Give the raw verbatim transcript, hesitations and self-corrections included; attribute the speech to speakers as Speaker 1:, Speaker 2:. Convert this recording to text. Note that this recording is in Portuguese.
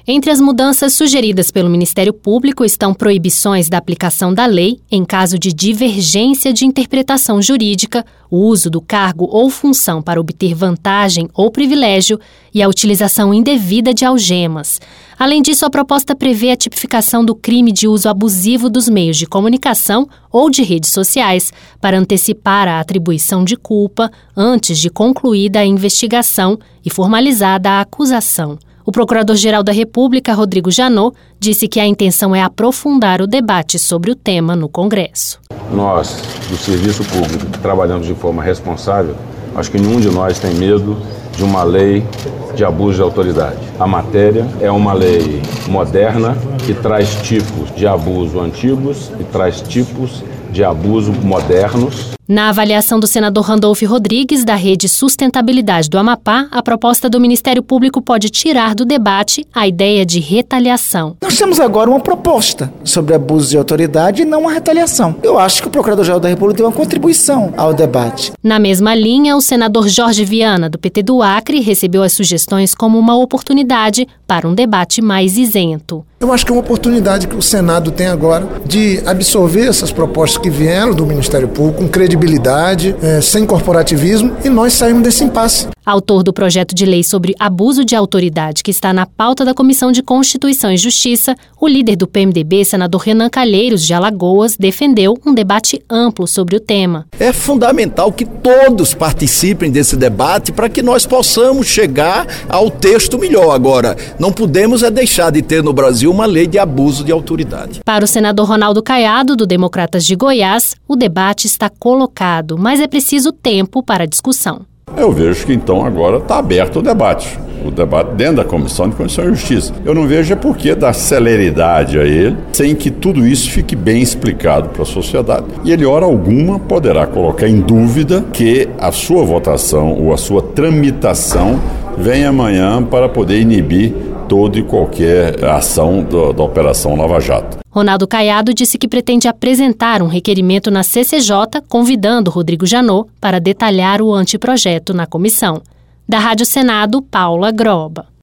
Speaker 1: Entre as mudanças sugeridas pelo Ministério Público estão proibições da aplicação da lei em caso de divergência de interpretação jurídica, o uso do cargo ou função para obter vantagem ou privilégio e a utilização indevida de algemas. Além disso, a proposta prevê a tipificação do crime de uso abusivo dos meios de comunicação ou de redes sociais para antecipar a atribuição de culpa antes de concluída a investigação e formalizada a acusação. O Procurador-Geral da República, Rodrigo Janot, disse que a intenção é aprofundar o debate sobre o tema no Congresso.
Speaker 2: Nós, do Serviço Público, que trabalhamos de forma responsável, acho que nenhum de nós tem medo de uma lei de abuso de autoridade. A matéria é uma lei moderna que traz tipos de abuso antigos e traz tipos de abuso modernos.
Speaker 1: Na avaliação do senador Randolfo Rodrigues, da Rede Sustentabilidade do Amapá, a proposta do Ministério Público pode tirar do debate a ideia de retaliação.
Speaker 3: Nós temos agora uma proposta sobre abuso de autoridade e não uma retaliação. Eu acho que o Procurador-Geral da República tem uma contribuição ao debate.
Speaker 1: Na mesma linha, o senador Jorge Viana, do P T do Acre, recebeu as sugestões como uma oportunidade para um debate mais isento.
Speaker 4: Eu acho que é uma oportunidade que o Senado tem agora de absorver essas propostas que vieram do Ministério Público com credibilidade, é, sem corporativismo, e nós saímos desse impasse.
Speaker 1: Autor do projeto de lei sobre abuso de autoridade que está na pauta da Comissão de Constituição e Justiça, o líder do P M D B, senador Renan Calheiros, de Alagoas, defendeu um debate amplo sobre o tema.
Speaker 5: É fundamental que todos participem desse debate para que nós possamos chegar ao texto melhor. Agora, não podemos é deixar de ter no Brasil uma lei de abuso de autoridade.
Speaker 1: Para o senador Ronaldo Caiado, do Democratas de Goiás, o debate está colocado, mas é preciso tempo para a discussão.
Speaker 6: Eu vejo que então agora está aberto o debate, o debate dentro da Comissão de Constituição e Justiça. Eu não vejo é porquê dar celeridade a ele, sem que tudo isso fique bem explicado para a sociedade. E ele, hora alguma, poderá colocar em dúvida que a sua votação ou a sua tramitação venha amanhã para poder inibir toda e qualquer ação do, da Operação Lava Jato.
Speaker 1: Ronaldo Caiado disse que pretende apresentar um requerimento na C C J, convidando Rodrigo Janot para detalhar o anteprojeto na comissão. Da Rádio Senado, Paula Groba.